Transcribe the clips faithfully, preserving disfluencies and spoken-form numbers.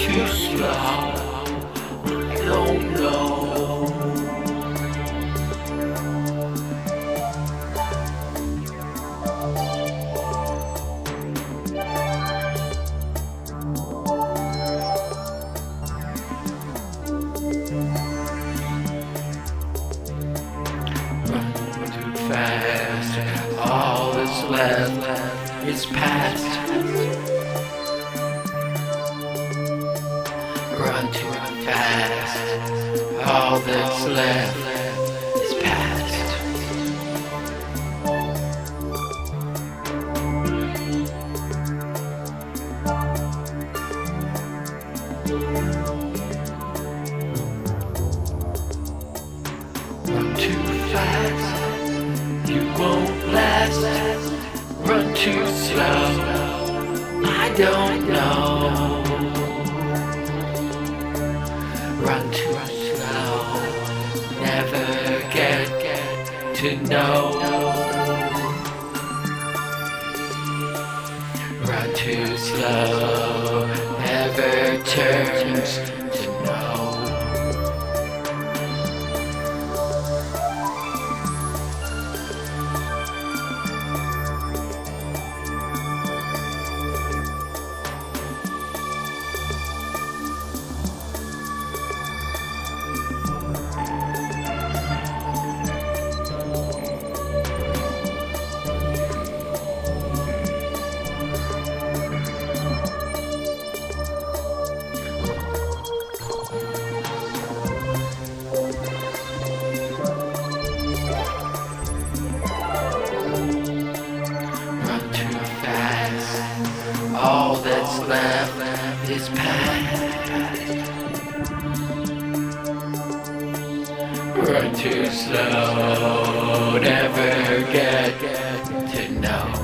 too slow. I don't know. Run too fast. All that's left is past. Run too fast. All that's left is past. Run too fast. You won't last. Run too slow. I don't know. Run too slow, never get to know. Run too slow, never turns to know. All that's left is past. Run too slow, never get to know.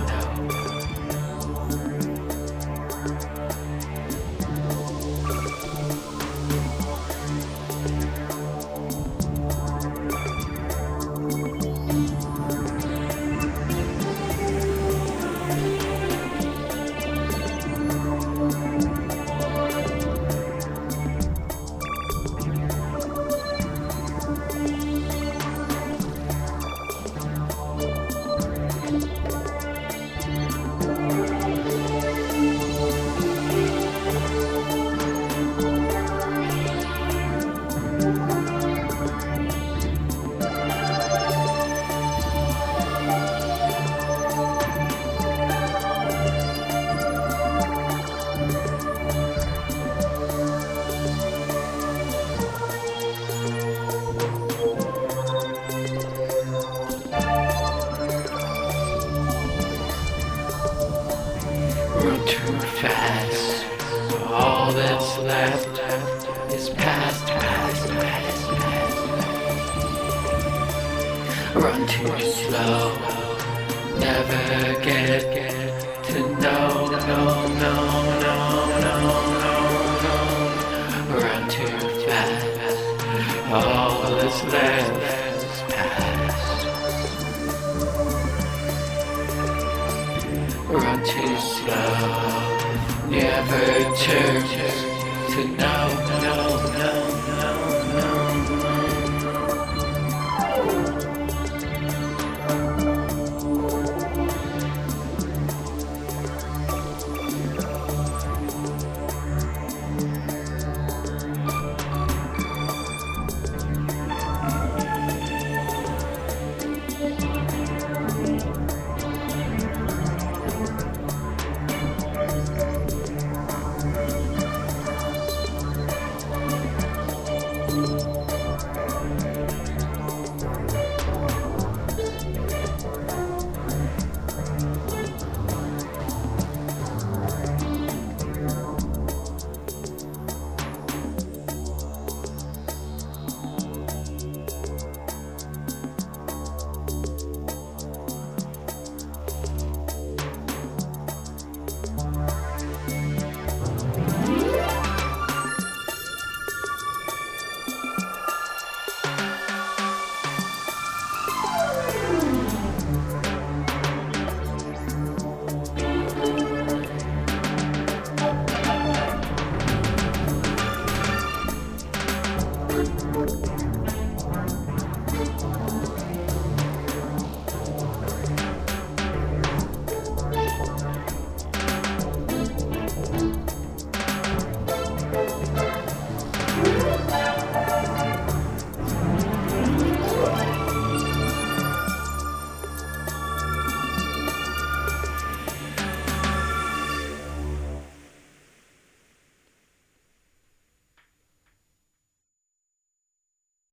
Run too fast. All that's left is past, past, past, past. Run too slow. Never get to know, no, no, no, no, no, no. Run too fast. All that's left is past. Run too slow, never turns to no, no, no, no, no. Thank you.